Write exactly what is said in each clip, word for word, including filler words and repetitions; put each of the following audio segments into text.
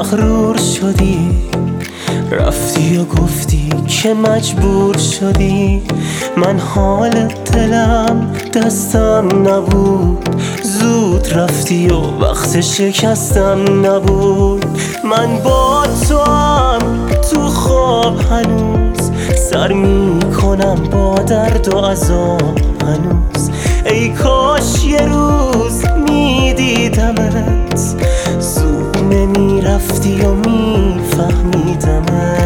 مغرور شدی، رفتی و گفتی که مجبور شدی. من حال دلم دستم نبود، زود رفتی و وقت شکستم نبود. من با تو هم تو خواب هنوز سر می کنم با درد و عذاب هنوز. ای کاش یه روز می دیدمت، زود نمی رفتی و می فهمیدمت.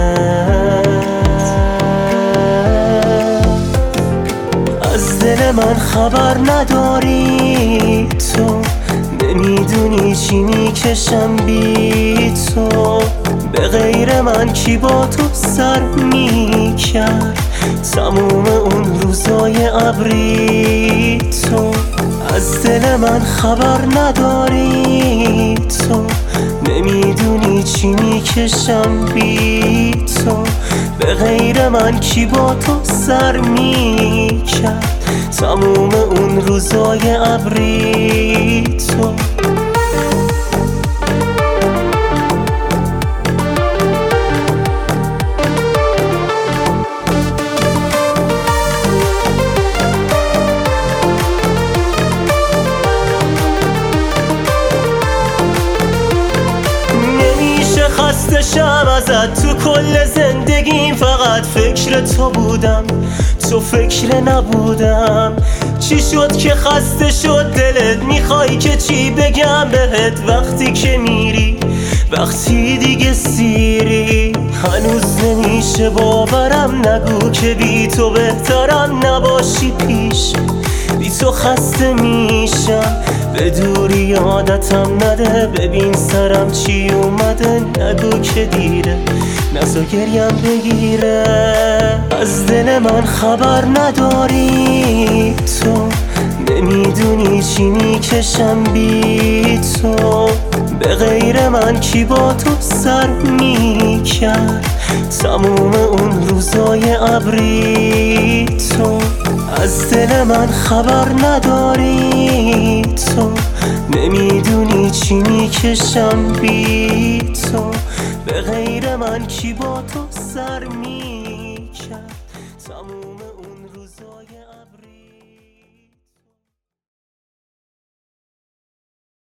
از دل من خبر نداری، تو نمیدونی چی میکشم بی تو. به غیر من کی با تو سر میکرد تموم اون روزای ابری تو. از دل من خبر نداری، تو نمیدونی چی میکشم بی تو. به غیر من کی با تو سر میکرد تموم اون روزای ابری تو. خسته شم ازت، تو کل زندگیم فقط فکر تو بودم، تو فکر نبودم. چی شد که خسته شد دلت، میخوای که چی بگم بهت وقتی که میری، وقتی دیگه سیری. هنوز نمیشه باورم، نگو که بی تو بهترم نباشی پیش. بی تو خسته میشم، به دوری عادتم نده. ببین سرم چی اومده، نگو که دیره، نزا گریم بگیره. از دل من خبر نداری، تو نمیدونی چی میکشم بی تو. به غیر من کی با تو سر میکرد تموم اون روزای ابری تو. از دل من خبر نداری، تو نمیدونی چی میکشم بی تو. به غیر من کی با تو سر می